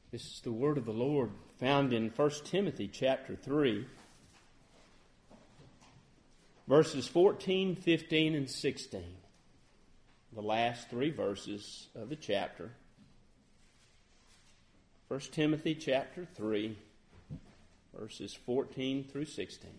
This is the word of the Lord found in 1 Timothy chapter 3, verses 14, 15, and 16. The last three verses of the chapter. 1 Timothy chapter 3, verses 14 through 16.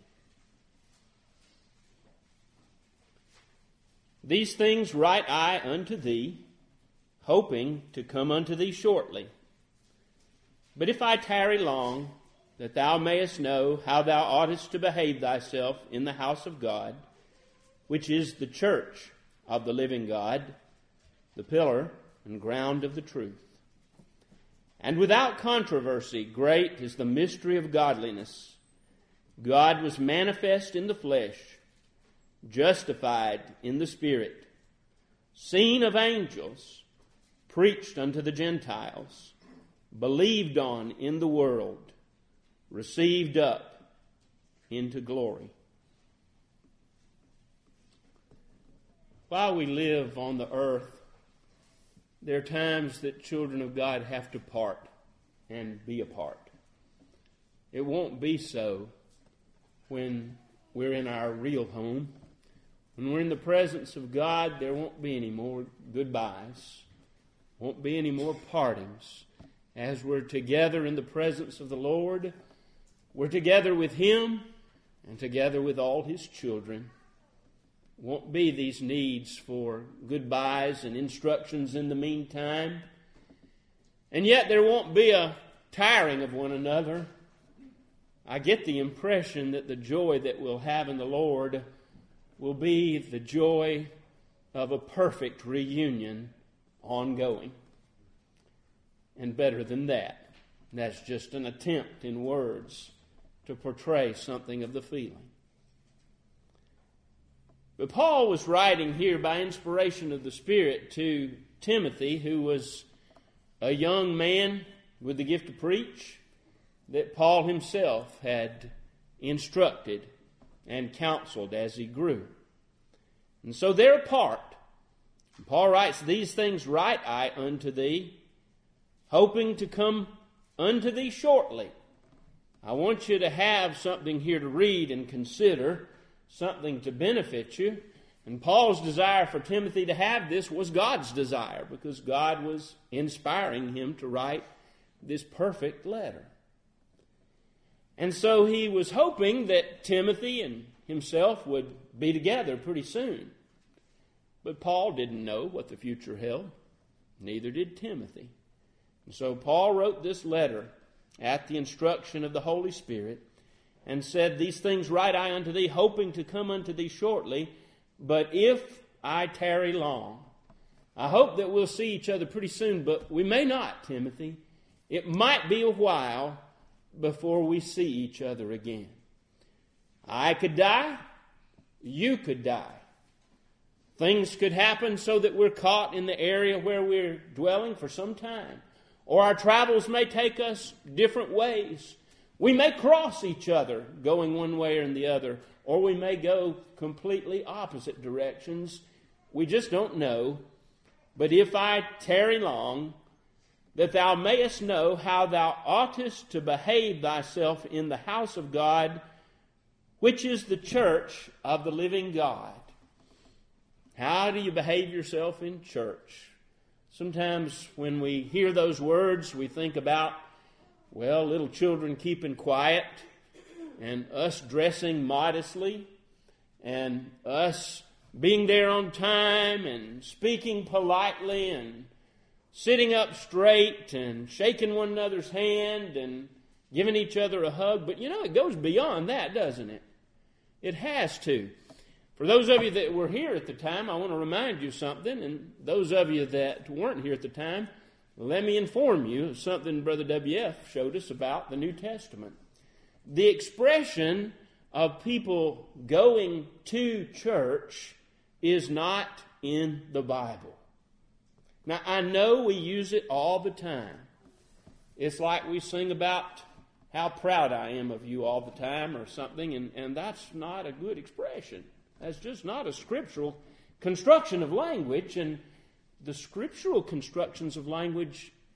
These things write I unto thee, hoping to come unto thee shortly. But if I tarry long, that thou mayest know how thou oughtest to behave thyself in the house of God, which is the church of the living God, the pillar and ground of the truth. And without controversy, great is the mystery of godliness. God was manifest in the flesh, justified in the Spirit, seen of angels, preached unto the Gentiles, believed on in the world, received up into glory. While we live on the earth, there are times that children of God have to part and be apart. It won't be so when we're in our real home. When we're in the presence of God, there won't be any more goodbyes, won't be any more partings. As we're together in the presence of the Lord, we're together with Him and together with all His children. Won't be these needs for goodbyes and instructions in the meantime. And yet there won't be a tiring of one another. I get the impression that the joy that we'll have in the Lord will be the joy of a perfect reunion ongoing. And better than that, that's just an attempt in words to portray something of the feeling. But Paul was writing here by inspiration of the Spirit to Timothy, who was a young man with the gift to preach that Paul himself had instructed and counseled as he grew. And so they're apart. Paul writes, These things write I unto thee, hoping to come unto thee shortly. I want you to have something here to read and consider, something to benefit you. And Paul's desire for Timothy to have this was God's desire, because God was inspiring him to write this perfect letter. And so he was hoping that Timothy and himself would be together pretty soon. But Paul didn't know what the future held. Neither did Timothy. And so Paul wrote this letter at the instruction of the Holy Spirit and said, These things write I unto thee, hoping to come unto thee shortly. But if I tarry long, I hope that we'll see each other pretty soon, but we may not, Timothy. It might be a while before we see each other again. I could die. You could die. Things could happen so that we're caught in the area where we're dwelling for some time. Or our travels may take us different ways. We may cross each other going one way or the other, or we may go completely opposite directions. We just don't know. But if I tarry long, that thou mayest know how thou oughtest to behave thyself in the house of God, which is the church of the living God. How do you behave yourself in church? Sometimes when we hear those words, we think about, well, little children keeping quiet, and us dressing modestly, and us being there on time, and speaking politely, and sitting up straight, and shaking one another's hand, and giving each other a hug. But it goes beyond that, doesn't it? It has to. For those of you that were here at the time, I want to remind you something, and those of you that weren't here at the time, let me inform you of something Brother W.F. showed us about the New Testament. The expression of people going to church is not in the Bible. Now, I know we use it all the time. It's like we sing about how proud I am of you all the time or something, and that's not a good expression. That's just not a scriptural construction of language, and the scriptural constructions of language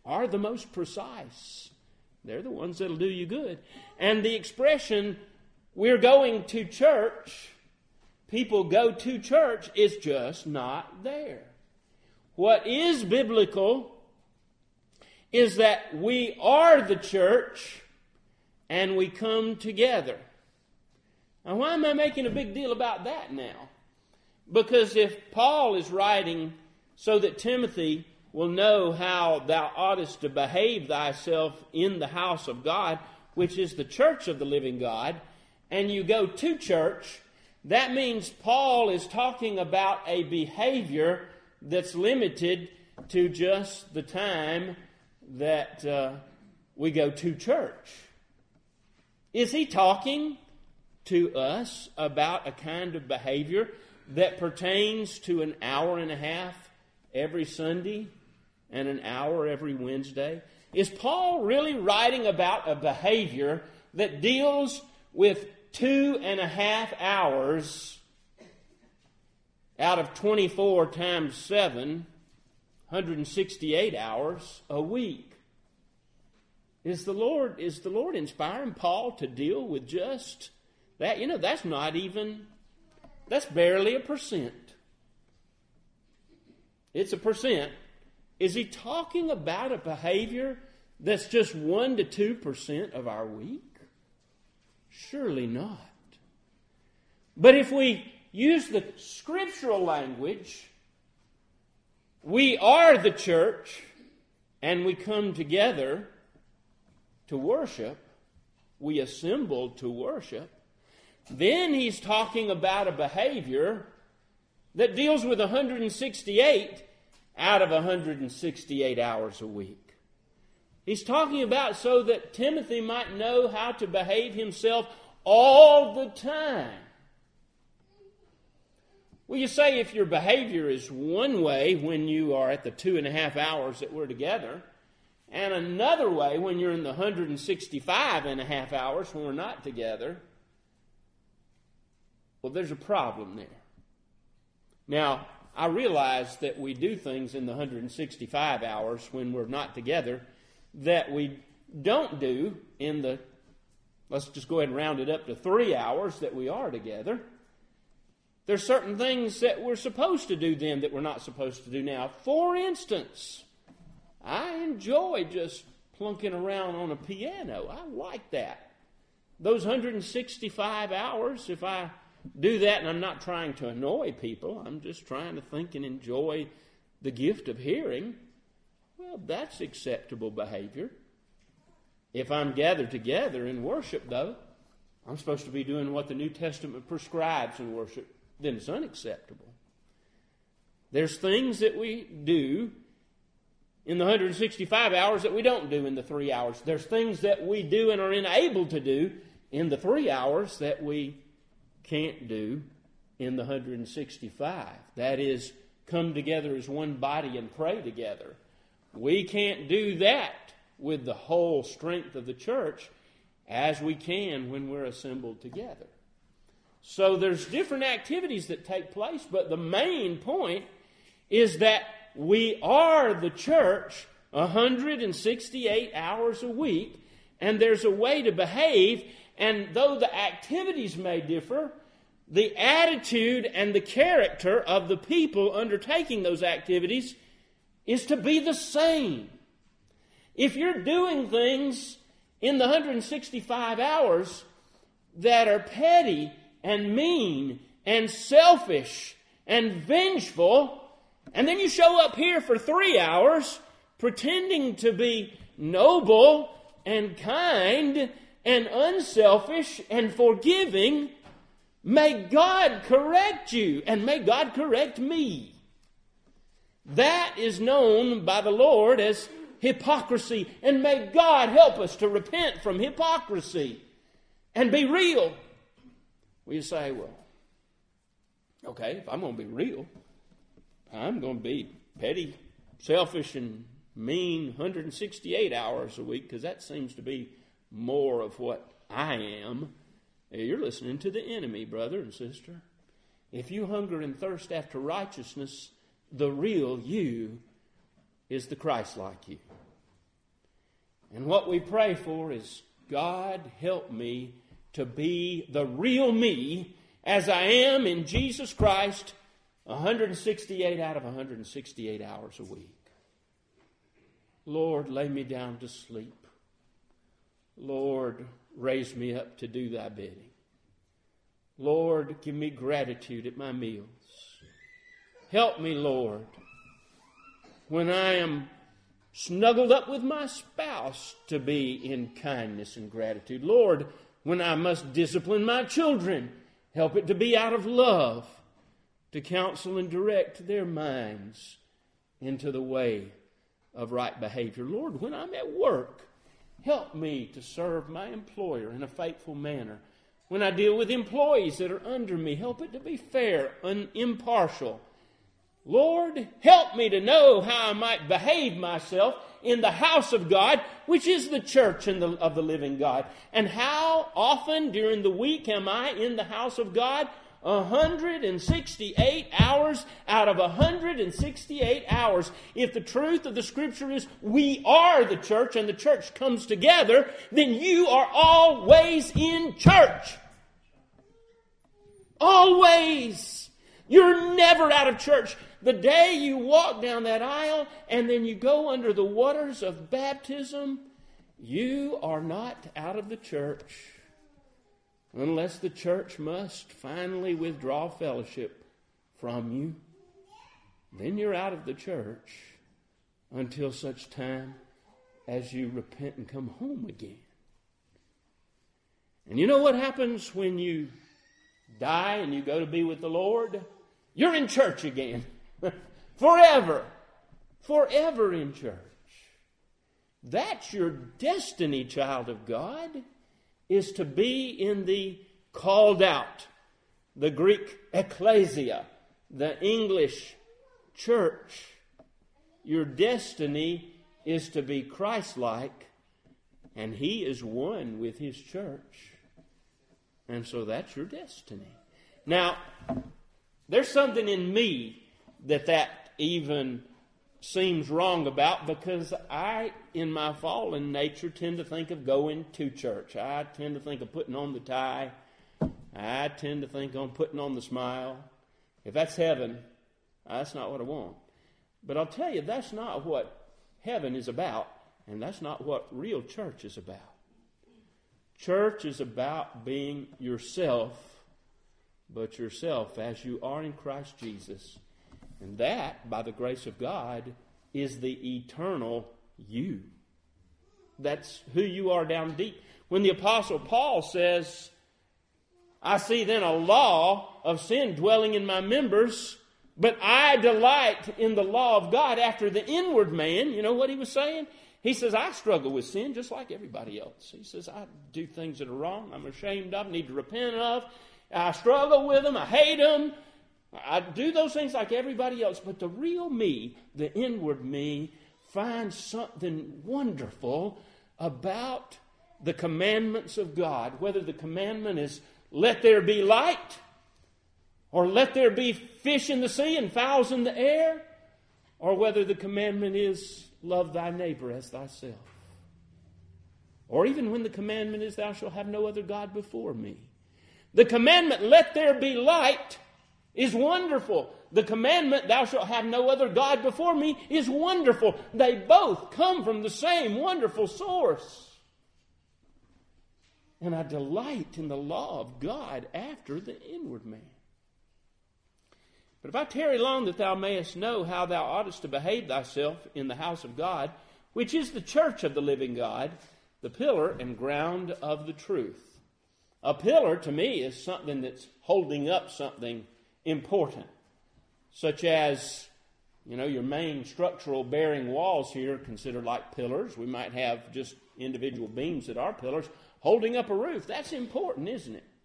are the most precise. They're the ones that'll do you good. And the expression, we're going to church, people go to church, is just not there. What is biblical is that we are the church and we come together. Now, why am I making a big deal about that now? Because if Paul is writing so that Timothy will know how thou oughtest to behave thyself in the house of God, which is the church of the living God, and you go to church, that means Paul is talking about a behavior that's limited to just the time that we go to church. Is he talking to us about a kind of behavior that pertains to an hour and a half every Sunday and an hour every Wednesday? Is Paul really writing about a behavior that deals with 2.5 hours out of 24 times 7, 168 hours a week? Is the Lord inspiring Paul to deal with just that? You know, that's barely a percent. It's a percent. Is he talking about a behavior that's just 1 to 2% of our week? Surely not. But if we use the scriptural language, we are the church and we come together to worship, we assemble to worship, then he's talking about a behavior that deals with 168 out of 168 hours a week. He's talking about so that Timothy might know how to behave himself all the time. Well, you say if your behavior is one way when you are at the 2.5 hours that we're together, and another way when you're in the 165.5 hours when we're not together, well, there's a problem there. Now, I realize that we do things in the 165 hours when we're not together that we don't do in the, let's just go ahead and round it up to 3 hours that we are together. There's certain things that we're supposed to do then that we're not supposed to do now. For instance, I enjoy just plunking around on a piano. I like that. Those 165 hours, if I do that, and I'm not trying to annoy people, I'm just trying to think and enjoy the gift of hearing, well, that's acceptable behavior. If I'm gathered together in worship, though, I'm supposed to be doing what the New Testament prescribes in worship, then it's unacceptable. There's things that we do in the 165 hours that we don't do in the 3 hours. There's things that we do and are enabled to do in the 3 hours that we can't do in the 165. That is, come together as one body and pray together. We can't do that with the whole strength of the church as we can when we're assembled together. So there's different activities that take place, but the main point is that we are the church 168 hours a week, and there's a way to behave, and though the activities may differ, the attitude and the character of the people undertaking those activities is to be the same. If you're doing things in the 165 hours that are petty and mean and selfish and vengeful, and then you show up here for 3 hours pretending to be noble and kind and unselfish and forgiving, may God correct you and may God correct me. That is known by the Lord as hypocrisy, and may God help us to repent from hypocrisy and be real. Well, you say, well, okay, if I'm going to be real, I'm going to be petty, selfish, and mean 168 hours a week, because that seems to be more of what I am. You're listening to the enemy, brother and sister. If you hunger and thirst after righteousness, the real you is the Christ-like you. And what we pray for is, God, help me to be the real me as I am in Jesus Christ 168 out of 168 hours a week. Lord, lay me down to sleep. Lord, raise me up to do thy bidding. Lord, give me gratitude at my meals. Help me, Lord, when I am snuggled up with my spouse, to be in kindness and gratitude. Lord, when I must discipline my children, help it to be out of love, to counsel and direct their minds into the way of right behavior. Lord, when I'm at work, help me to serve my employer in a faithful manner. When I deal with employees that are under me, help it to be fair and impartial. Lord, help me to know how I might behave myself in the house of God, which is the church of the living God. And how often during the week am I in the house of God? 168 hours out of 168 hours. If the truth of the Scripture is we are the church and the church comes together, then you are always in church. Always. You're never out of church. The day you walk down that aisle and then you go under the waters of baptism, you are not out of the church. Unless the church must finally withdraw fellowship from you, then you're out of the church until such time as you repent and come home again. And you know what happens when you die and you go to be with the Lord? You're in church again. Forever. Forever in church. That's your destiny, child of God, is to be in the called out, the Greek ecclesia, the English church. Your destiny is to be Christ-like, and He is one with His church. And so that's your destiny. Now, there's something in me that even seems wrong about, because I, in my fallen nature, tend to think of going to church. I tend to think of putting on the tie. I tend to think on putting on the smile. If that's heaven, that's not what I want. But I'll tell you, that's not what heaven is about, and that's not what real church is about. Church is about being yourself, but yourself as you are in Christ Jesus. And that, by the grace of God, is the eternal you. That's who you are down deep. When the Apostle Paul says, I see then a law of sin dwelling in my members, but I delight in the law of God after the inward man. You know what he was saying? He says, I struggle with sin just like everybody else. He says, I do things that are wrong, I'm ashamed of, need to repent of. I struggle with them, I hate them. I do those things like everybody else, but the real me, the inward me, finds something wonderful about the commandments of God. Whether the commandment is, let there be light, or let there be fish in the sea and fowls in the air, or whether the commandment is, love thy neighbor as thyself. Or even when the commandment is, thou shalt have no other God before me. The commandment, let there be light, is wonderful. The commandment, thou shalt have no other God before me, is wonderful. They both come from the same wonderful source. And I delight in the law of God after the inward man. But if I tarry long that thou mayest know how thou oughtest to behave thyself in the house of God, which is the church of the living God, the pillar and ground of the truth. A pillar, to me, is something that's holding up something important, such as, your main structural bearing walls here are considered like pillars. We might have just individual beams that are pillars holding up a roof. That's important, isn't it?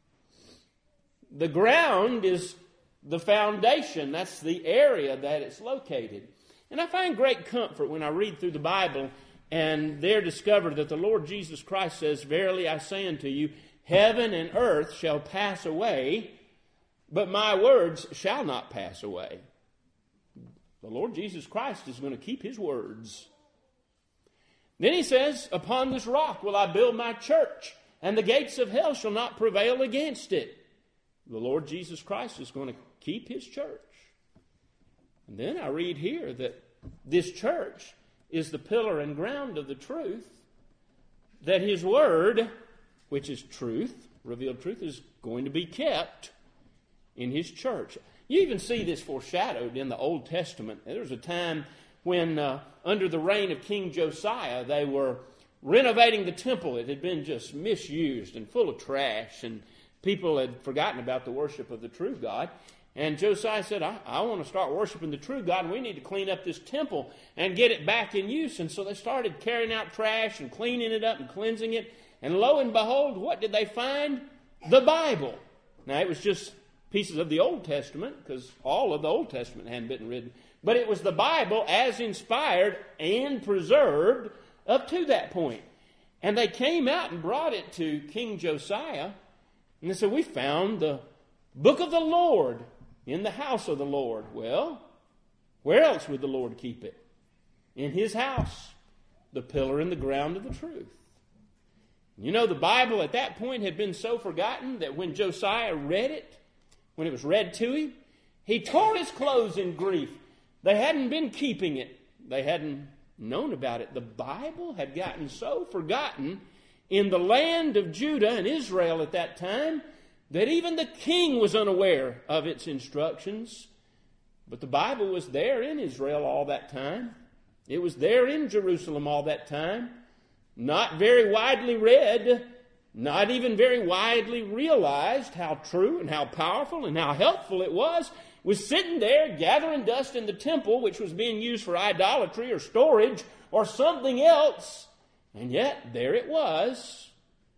The ground is the foundation. That's the area that it's located. And I find great comfort when I read through the Bible and there discover that the Lord Jesus Christ says, verily I say unto you, heaven and earth shall pass away, but my words shall not pass away. The Lord Jesus Christ is going to keep His words. Then he says, upon this rock will I build my church, and the gates of hell shall not prevail against it. The Lord Jesus Christ is going to keep his church. And then I read here that this church is the pillar and ground of the truth, that his word, which is truth, revealed truth, is going to be kept in his church. You even see this foreshadowed in the Old Testament. There was a time when, under the reign of King Josiah, they were renovating the temple. It had been just misused and full of trash, and people had forgotten about the worship of the true God. And Josiah said, I want to start worshiping the true God, and we need to clean up this temple and get it back in use. And so they started carrying out trash and cleaning it up and cleansing it. And lo and behold, what did they find? The Bible. Now, it was just pieces of the Old Testament, because all of the Old Testament hadn't been written. But it was the Bible as inspired and preserved up to that point. And they came out and brought it to King Josiah. And they said, we found the book of the Lord in the house of the Lord. Well, where else would the Lord keep it? In his house, the pillar and the ground of the truth. You know, the Bible at that point had been so forgotten that when Josiah read it, when it was read to him, he tore his clothes in grief. They hadn't been keeping it. They hadn't known about it. The Bible had gotten so forgotten in the land of Judah and Israel at that time that even the king was unaware of its instructions. But the Bible was there in Israel all that time. It was there in Jerusalem all that time. Not very widely read, not even very widely realized how true and how powerful and how helpful it was sitting there gathering dust in the temple, which was being used for idolatry or storage or something else. And yet, there it was.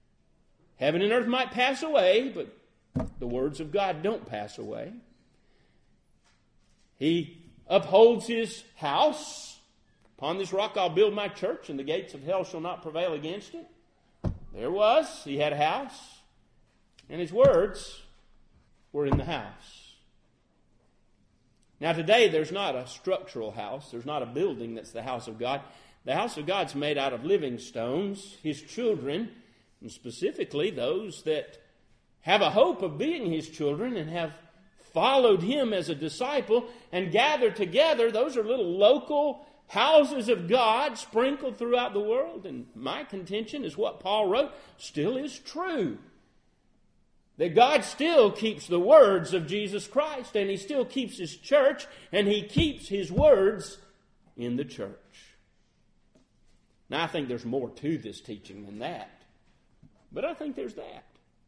Heaven and earth might pass away, but the words of God don't pass away. He upholds his house. Upon this rock I'll build my church, and the gates of hell shall not prevail against it. There was. He had a house. And his words were in the house. Now today there's not a structural house. There's not a building that's the house of God. The house of God's made out of living stones. His children, and specifically those that have a hope of being his children and have followed him as a disciple and gathered together, those are little local houses of God sprinkled throughout the world. And my contention is what Paul wrote still is true. That God still keeps the words of Jesus Christ, and he still keeps his church, and he keeps his words in the church. Now, I think there's more to this teaching than that, but I think there's that.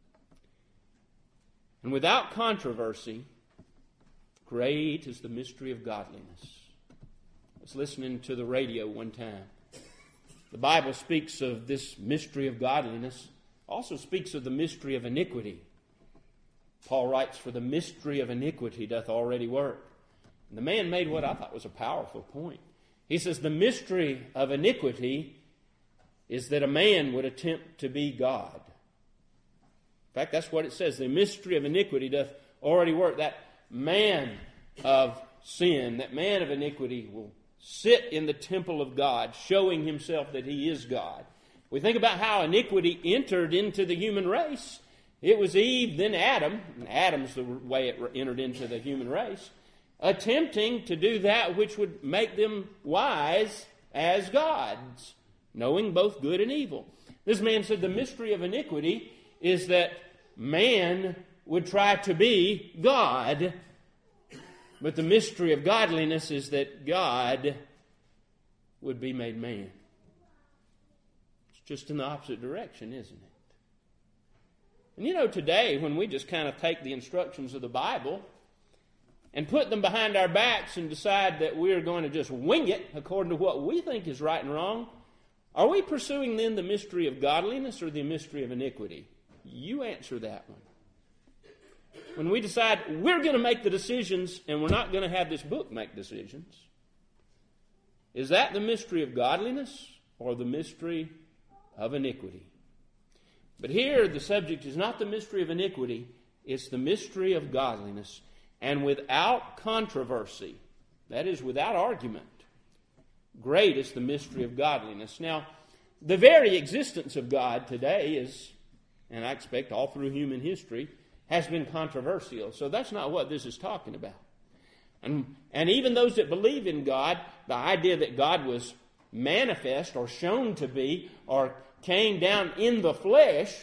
And without controversy, great is the mystery of godliness. I was listening to the radio one time. The Bible speaks of this mystery of godliness, also speaks of the mystery of iniquity. Paul writes, for the mystery of iniquity doth already work. And the man made what I thought was a powerful point. He says the mystery of iniquity is that a man would attempt to be God. In fact, that's what it says. The mystery of iniquity doth already work. That man of sin, that man of iniquity will sit in the temple of God, showing himself that he is God. We think about how iniquity entered into the human race. It was Eve, then Adam, and Adam's the way it entered into the human race, attempting to do that which would make them wise as gods, knowing both good and evil. This man said the mystery of iniquity is that man would try to be God, but the mystery of godliness is that God would be made man. It's just in the opposite direction, isn't it? And you know, today, when we just kind of take the instructions of the Bible and put them behind our backs and decide that we're going to just wing it according to what we think is right and wrong, are we pursuing then the mystery of godliness or the mystery of iniquity? You answer that one. When we decide we're going to make the decisions and we're not going to have this book make decisions, is that the mystery of godliness or the mystery of iniquity? But here the subject is not the mystery of iniquity, it's the mystery of godliness. And without controversy, that is without argument, great is the mystery of godliness. Now, The very existence of God today is, and I expect all through human history, has been controversial. So that's not what this is talking about. And even those that believe in God, the idea that God was manifest or shown to be or came down in the flesh,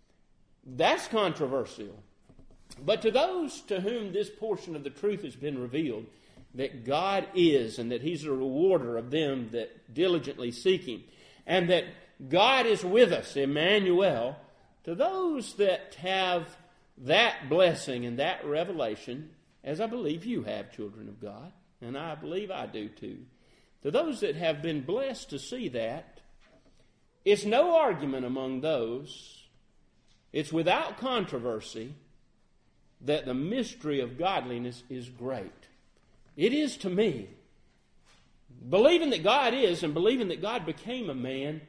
that's controversial. But to those to whom this portion of the truth has been revealed, that God is and that He's a rewarder of them that diligently seek Him, and that God is with us, Emmanuel, to those that have that blessing and that revelation, as I believe you have, children of God, and I believe I do too, to those that have been blessed to see that, it's no argument among those, it's without controversy, that the mystery of godliness is great. It is to me. Believing that God is and believing that God became a man,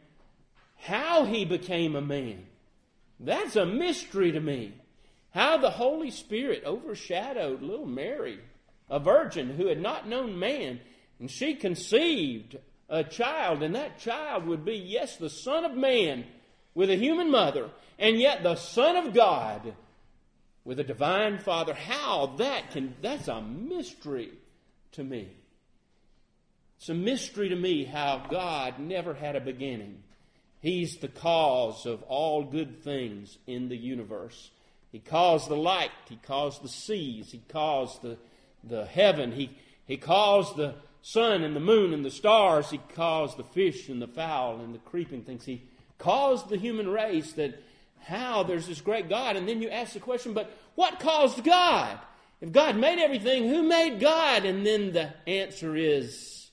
how He became a man, that's a mystery to me. How the Holy Spirit overshadowed little Mary, a virgin who had not known man, and she conceived a child, and that child would be, yes, the Son of Man with a human mother, and yet the Son of God with a divine Father. How that's a mystery to me. It's a mystery to me how God never had a beginning. He's the cause of all good things in the universe. He caused the light. He caused the seas. He caused the heaven. He caused the sun and the moon and the stars. He caused the fish and the fowl and the creeping things. He caused the human race. That how there's this great God. And then you ask the question, but what caused God? If God made everything, who made God? And then the answer is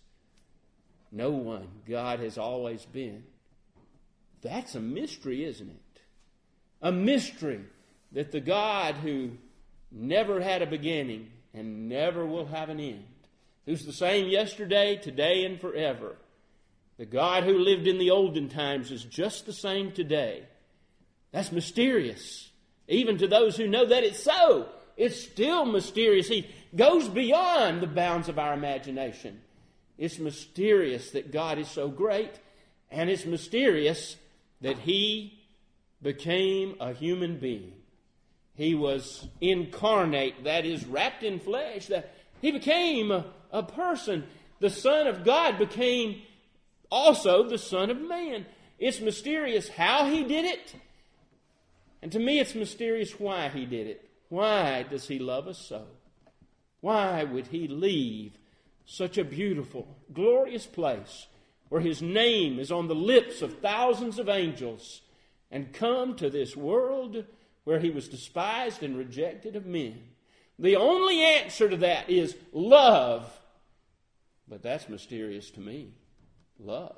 no one. God has always been. That's a mystery, isn't it? A mystery that the God who never had a beginning and never will have an end, who's the same yesterday, today, and forever, the God who lived in the olden times is just the same today. That's mysterious. Even to those who know that it's so, it's still mysterious. He goes beyond the bounds of our imagination. It's mysterious that God is so great, and it's mysterious that He became a human being. He was incarnate, that is, wrapped in flesh. That He became a person. The Son of God became also the Son of Man. It's mysterious how He did it. And to me, it's mysterious why He did it. Why does He love us so? Why would He leave such a beautiful, glorious place where His name is on the lips of thousands of angels and come to this world where He was despised and rejected of men? The only answer to that is love. But that's mysterious to me. Love.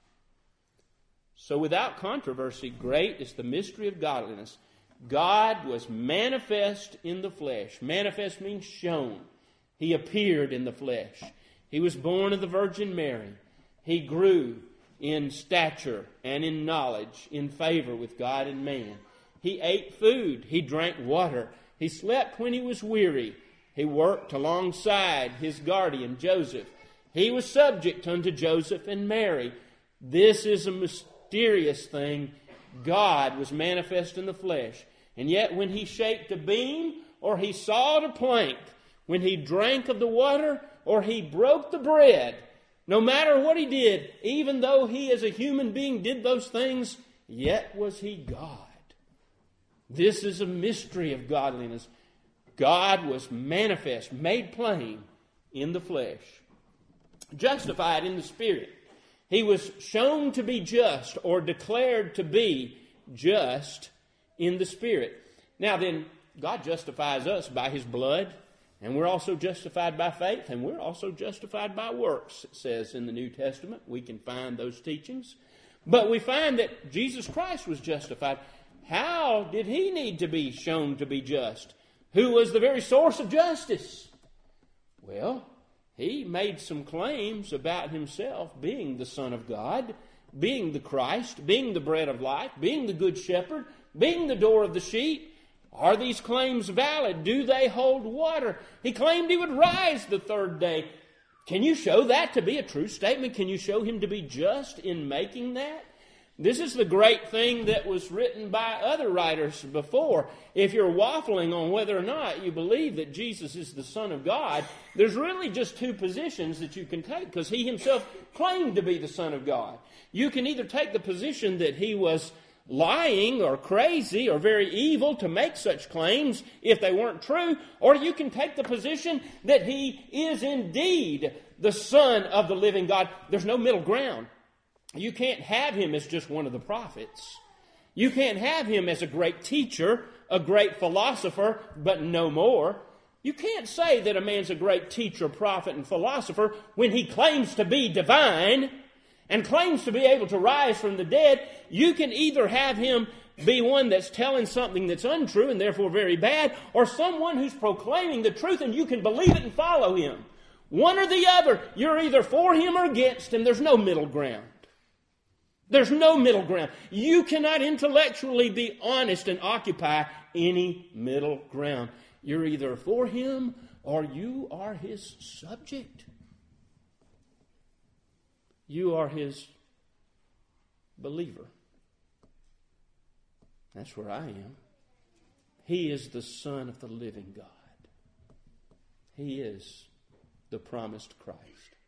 So without controversy, great is the mystery of godliness. God was manifest in the flesh. Manifest means shown. He appeared in the flesh. He was born of the Virgin Mary. He grew in stature and in knowledge, in favor with God and man. He ate food. He drank water. He slept when he was weary. He worked alongside his guardian, Joseph. He was subject unto Joseph and Mary. This is a mysterious thing. God was manifest in the flesh. And yet when He shaped a beam or He sawed a plank, when He drank of the water or He broke the bread, no matter what He did, even though He as a human being did those things, yet was He God. This is a mystery of godliness. God was manifest, made plain in the flesh, justified in the Spirit. He was shown to be just or declared to be just in the Spirit. Now then, God justifies us by His blood, and we're also justified by faith, and we're also justified by works, it says in the New Testament. We can find those teachings. But we find that Jesus Christ was justified. How did He need to be shown to be just? Who was the very source of justice? Well, He made some claims about Himself being the Son of God, being the Christ, being the bread of life, being the good shepherd, being the door of the sheep. Are these claims valid? Do they hold water? He claimed He would rise the third day. Can you show that to be a true statement? Can you show Him to be just in making that? This is the great thing that was written by other writers before. If you're waffling on whether or not you believe that Jesus is the Son of God, there's really just two positions that you can take, because he himself claimed to be the Son of God. You can either take the position that he was lying or crazy or very evil to make such claims if they weren't true, or you can take the position that he is indeed the Son of the living God. There's no middle ground. You can't have him as just one of the prophets. You can't have him as a great teacher, a great philosopher, but no more. You can't say that a man's a great teacher, prophet, and philosopher when he claims to be divine and claims to be able to rise from the dead. You can either have him be one that's telling something that's untrue and therefore very bad, or someone who's proclaiming the truth and you can believe it and follow him. One or the other. You're either for him or against him. There's no middle ground. There's no middle ground. You cannot intellectually be honest and occupy any middle ground. You're either for him or you are his subject. You are his believer. That's where I am. He is the Son of the living God. He is the promised Christ.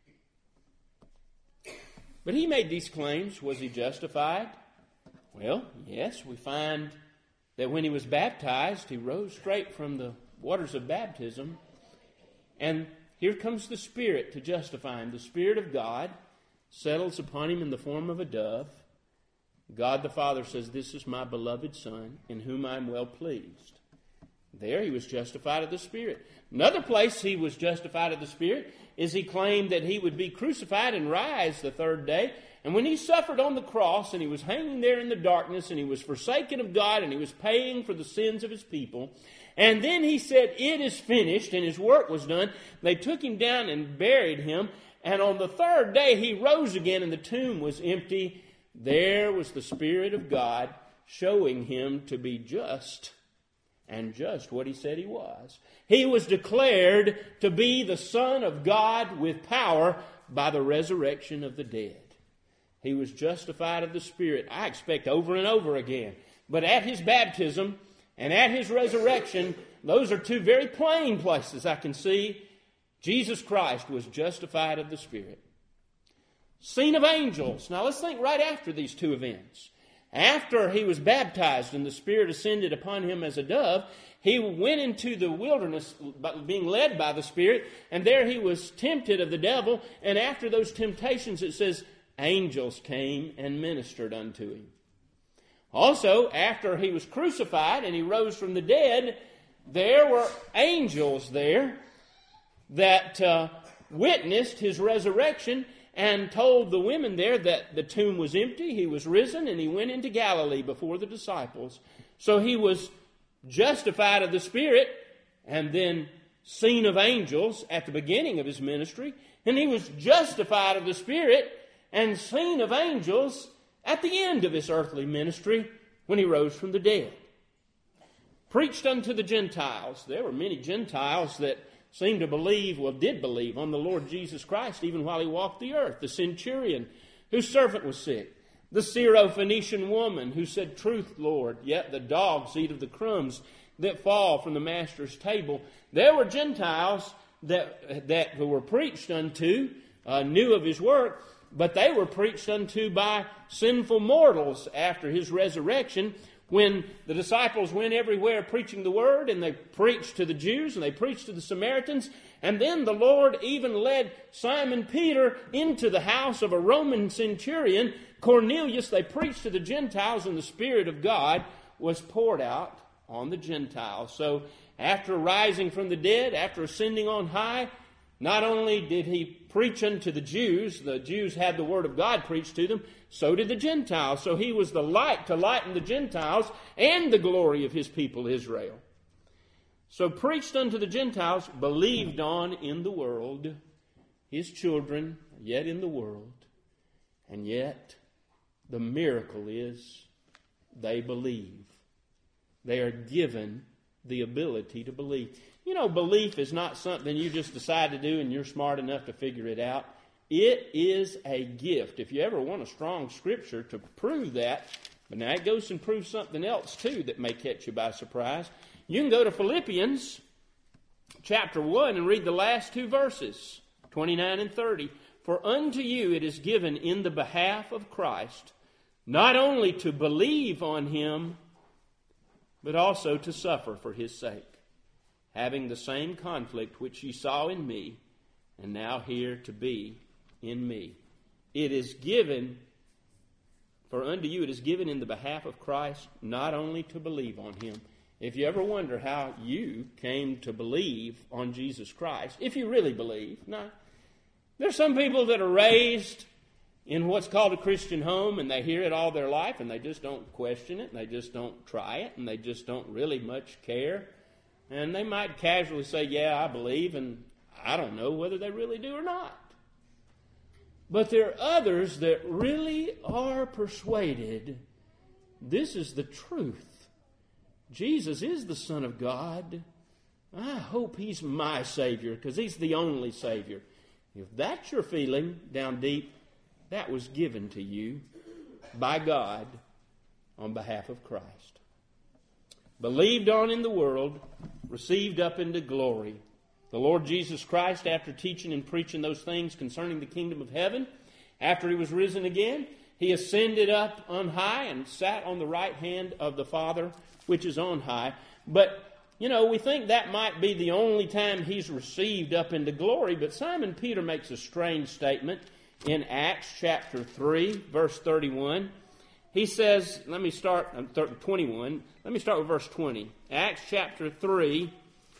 But he made these claims. Was he justified? Well, yes, we find that when he was baptized, he rose straight from the waters of baptism. And here comes the Spirit to justify him. The Spirit of God settles upon him in the form of a dove. God the Father says, "This is my beloved Son, in whom I am well pleased." There he was justified of the Spirit. Another place he was justified of the Spirit is he claimed that he would be crucified and rise the third day. And when he suffered on the cross and he was hanging there in the darkness and he was forsaken of God and he was paying for the sins of his people, and then he said, "It is finished," and his work was done, they took him down and buried him. And on the third day he rose again and the tomb was empty. There was the Spirit of God showing him to be just, and just what he said he was. He was declared to be the Son of God with power by the resurrection of the dead. He was justified of the Spirit, I expect over and over again. But at his baptism and at his resurrection, those are two very plain places I can see Jesus Christ was justified of the Spirit. Seen of angels. Now let's think right after these two events. After he was baptized and the Spirit ascended upon him as a dove, he went into the wilderness being led by the Spirit, and there he was tempted of the devil, and after those temptations it says angels came and ministered unto him. Also, after he was crucified and he rose from the dead, there were angels there that witnessed his resurrection and told the women there that the tomb was empty, he was risen, and he went into Galilee before the disciples. So he was justified of the Spirit and then seen of angels at the beginning of his ministry, and he was justified of the Spirit and seen of angels at the end of his earthly ministry when he rose from the dead. Preached unto the Gentiles. There were many Gentiles that seemed to believe, did believe on the Lord Jesus Christ even while he walked the earth. The centurion whose servant was sick. The Syrophoenician woman who said, "Truth, Lord, yet the dogs eat of the crumbs that fall from the master's table." There were Gentiles that were preached unto, knew of his work, but they were preached unto by sinful mortals after his resurrection, when the disciples went everywhere preaching the word, and they preached to the Jews and they preached to the Samaritans. And then the Lord even led Simon Peter into the house of a Roman centurion, Cornelius. They preached to the Gentiles, and the Spirit of God was poured out on the Gentiles. So after rising from the dead, after ascending on high, not only did he preach unto the Jews had the word of God preached to them, so did the Gentiles. So he was the light to lighten the Gentiles and the glory of his people Israel. So preached unto the Gentiles, believed on in the world, his children, yet in the world. And yet, the miracle is they believe. They are given the ability to believe. You know, belief is not something you just decide to do and you're smart enough to figure it out. It is a gift. If you ever want a strong scripture to prove that, but now it goes and proves something else too that may catch you by surprise. You can go to Philippians chapter 1 and read the last two verses, 29 and 30. For unto you it is given in the behalf of Christ, not only to believe on him, but also to suffer for his sake, having the same conflict which ye saw in me, and now here to be in me. It is given, for unto you it is given in the behalf of Christ, not only to believe on him. If you ever wonder how you came to believe on Jesus Christ, if you really believe, now, there's some people that are raised in what's called a Christian home, and they hear it all their life, and they just don't question it, and they just don't try it, and they just don't really much care. And they might casually say, yeah, I believe, and I don't know whether they really do or not. But there are others that really are persuaded this is the truth. Jesus is the Son of God. I hope he's my Savior, because he's the only Savior. If that's your feeling down deep, that was given to you by God on behalf of Christ. Believed on in the world, received up into glory. The Lord Jesus Christ, after teaching and preaching those things concerning the kingdom of heaven, after he was risen again, he ascended up on high and sat on the right hand of the Father, which is on high. But, we think that might be the only time he's received up into glory. But Simon Peter makes a strange statement in Acts chapter 3, verse 31. He says, 21. Let me start with verse 20. Acts chapter 3,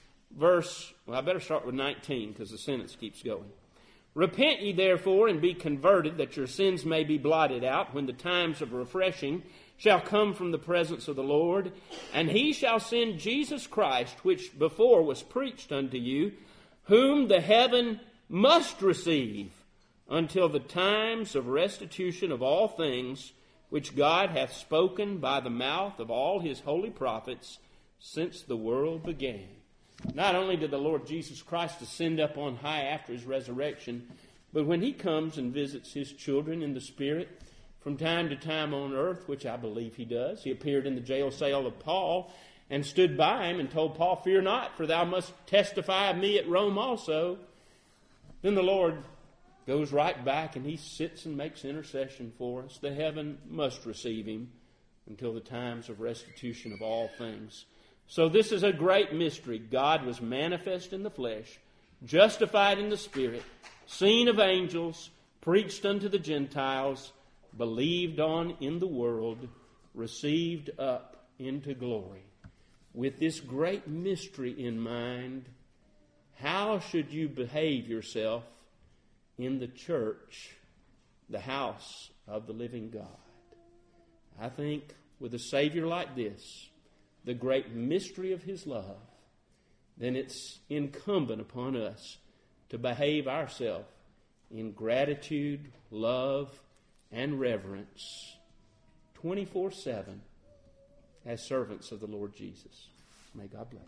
I better start with 19 because the sentence keeps going. Repent ye therefore and be converted, that your sins may be blotted out, when the times of refreshing shall come from the presence of the Lord. And he shall send Jesus Christ, which before was preached unto you, whom the heaven must receive, until the times of restitution of all things, which God hath spoken by the mouth of all his holy prophets since the world began. Not only did the Lord Jesus Christ ascend up on high after his resurrection, but when he comes and visits his children in the Spirit from time to time on earth, which I believe he does. He appeared in the jail cell of Paul and stood by him and told Paul, fear not, for thou must testify of me at Rome also. Then the Lord goes right back and he sits and makes intercession for us. The heaven must receive him until the times of restitution of all things. So this is a great mystery. God was manifest in the flesh, justified in the Spirit, seen of angels, preached unto the Gentiles, believed on in the world, received up into glory. With this great mystery in mind, how should you behave yourself in the church, the house of the living God? I think with a Savior like this, the great mystery of his love, then it's incumbent upon us to behave ourselves in gratitude, love, and reverence 24/7 as servants of the Lord Jesus. May God bless.